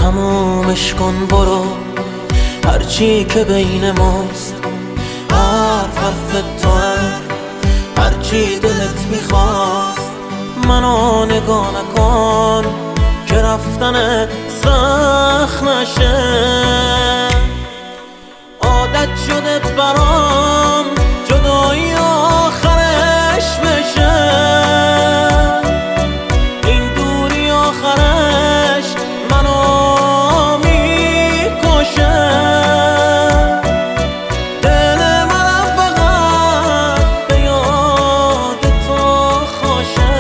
تمومش کن برو، هرچی که بین ماست حرف تو هرچی دلت میخواست. منو نگاه نکن که رفتن سخت نشه، عادت شده برام جدایی آخرش بشه. این دوری آخرش منو میکشه. دل منم فقط به یاد تو خوشه.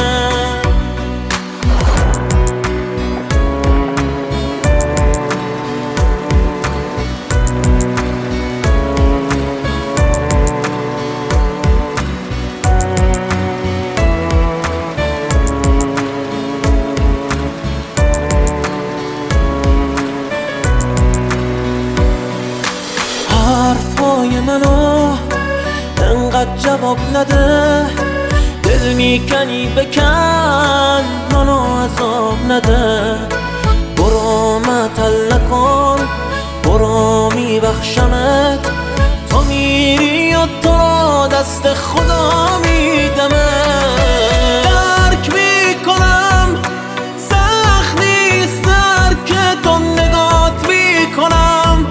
حرفای منو انقدر جواب نده، دل میکنی بکن منو عذاب نده. برو معطل نکن، برو میبخشمت. تو میری و تو را دست خدا میدمه. درک میکنم سخت نیست، درک تو نگات میکنم.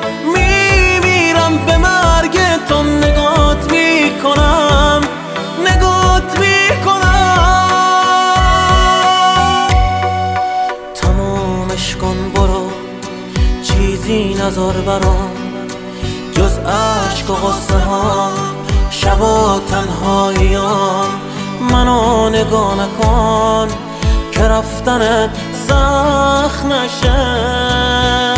به مرگ تو نگات میکنم، نگات میکنم. تمومش کن برو، چیزی نذار برام جز عشق و غصه ها، شب و تنهاییام. منو نگاه نکن که رفتن سخت نشه.